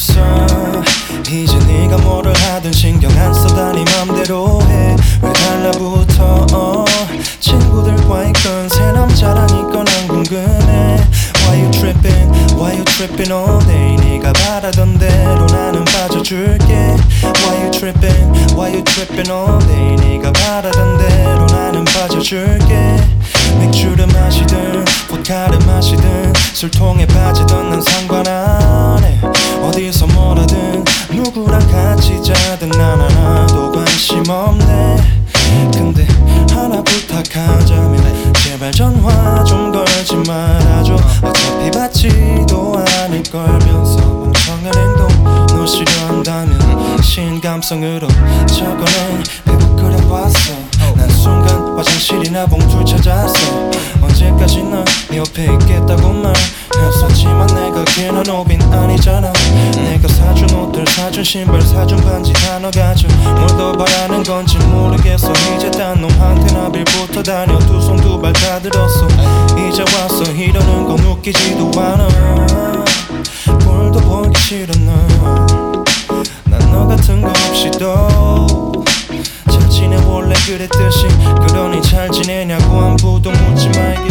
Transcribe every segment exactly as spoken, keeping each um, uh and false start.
없어. 이제 네가 뭐를 하든 신경 안 써. 네 맘대로 해. 왜 달라붙어. 어. 친구들과의 건새 남자라니까 난 궁금해. Why you tripping, why you tripping all day. 네가 바라던 대로 나는 빠져줄게. Why you tripping, why you tripping all day. 네가 바라던 대로 나는 빠져줄게. 맥주를 마시든 보드카를 마시든 술통에 빠지든 난 상관 안 해. 어디서 뭐라든 누구랑 같이 자든 난 하나도 관심 없네. 근데 하나 부탁하자면 제발 전화 좀 걸지 말아줘. 어차피 받지도 않을 걸면서 멍청한 행동 너 싫어한다면 신감성으로 저거는 배고 그려봤어. 난 순간 화장실이나 봉투 찾았어. 언제까지나 네 옆에 있겠다고 말했었지만 내가 걔는 오빈 아니잖아. 내가 사준 옷들 사준 신발 사준 반지 다 너가져. 뭘 더 바라는 건지 모르겠어. 이제 딴 놈한테 나빌부터 다녀. 두 손 두 발 다 들었어. 이제 와서 이러는 건 웃기지도 않아. 꼴도 보기 싫어 너. 난 너 같은 거 없이도 잘 지내 원래 그랬듯이. 그러니 잘 지내냐고 안부도 묻지 말게.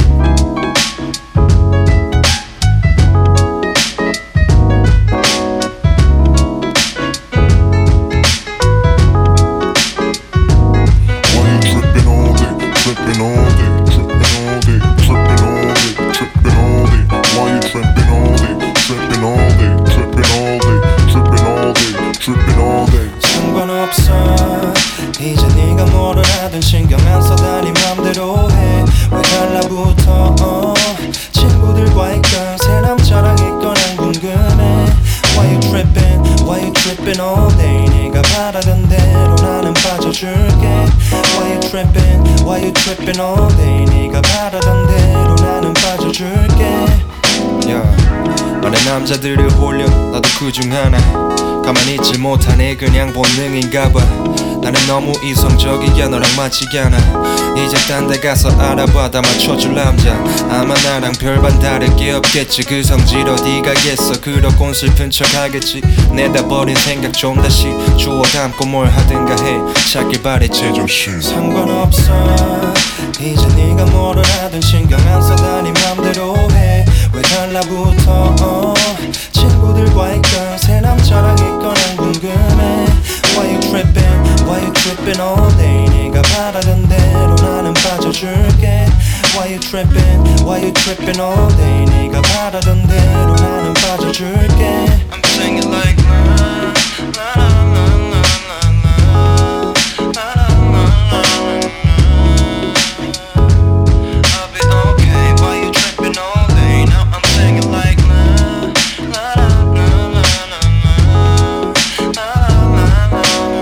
상관없어. 이제 네가 뭐를 하든 신경 안 써. 다 네 맘대로 해. 왜 달라붙어. 어. 친구들과의 건새 남자랑 있건 안 궁금해. Why you tripping, why you tripping all day. 네가 바라던 대로 나는 빠져줄게. Why you tripping, why you tripping all day. 네가 바라던 대로 나는 빠져줄게. yeah. 많은 남자들을 홀려 나도 그중 하나. 가만히 있질 못하네 그냥 본능인가봐. 나는 너무 이성적이야 너랑 맞지가 않아. 이제 딴 데 가서 알아봐 다 맞춰줄 남자. 아마 나랑 별반 다를 게 없겠지. 그 성질 어디 가겠어. 그러곤 슬픈 척 하겠지. 내다버린 생각 좀 다시 주워 담고 뭘 하든가 해. 찾길 바래 제정신 상관없어. 이제 네가 뭐를 하든 신경 안 써. 다 네 맘대로 해. 왜 달라붙어. 어. 친구들과의 건새 남자랑 있건 안 궁금해. Why you tripping, why you tripping all day. 네가 바라던 대로 나는 빠져줄게. Why you tripping, why you tripping all day. 네가 바라던 대로 나는 빠져줄게. I'm singing like na na na na na na na na na. I'll be okay. Why you tripping all day. Now I'm singing like na na na na na na na.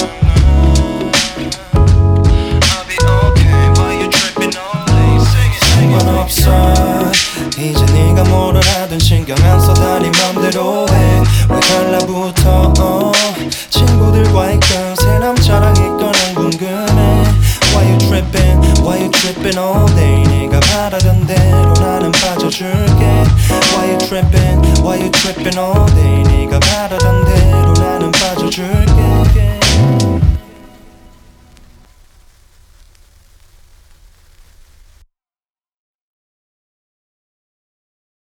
I'll be okay. Why you tripping all day. Sing it. 상관없어. 이제 네가 뭐를 하든 신경 안 써. 다 네 맘대로 해. 왜 달라붙어. 어. 친구들과의 건새 남자랑 있건 안 궁금해. Why you tripping, why you tripping all day. 네가 바라던 대로 나는 빠져줄게. Why you tripping, why you tripping all day. 네가 바라던 대로 나는 빠져줄게.